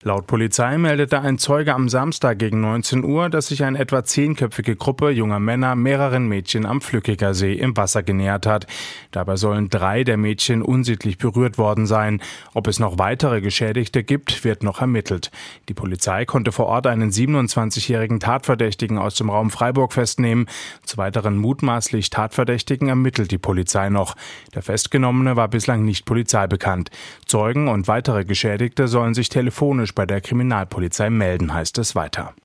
Laut Polizei meldete ein Zeuge am Samstag gegen 19 Uhr, dass sich eine etwa 10-köpfige Gruppe junger Männer mehreren Mädchen am Flückiger See im Wasser genähert hat. Dabei sollen 3 der Mädchen unsittlich berührt worden sein. Ob es noch weitere Geschädigte gibt, wird noch ermittelt. Die Polizei konnte vor Ort einen 27-jährigen Tatverdächtigen aus dem Raum Freiburg festnehmen. Zu weiteren mutmaßlich Tatverdächtigen ermittelt die Polizei noch. Der Festgenommene war bislang nicht polizeibekannt. Zeugen und weitere Geschädigte sollen sich telefonisch bei der Kriminalpolizei melden, heißt es weiter.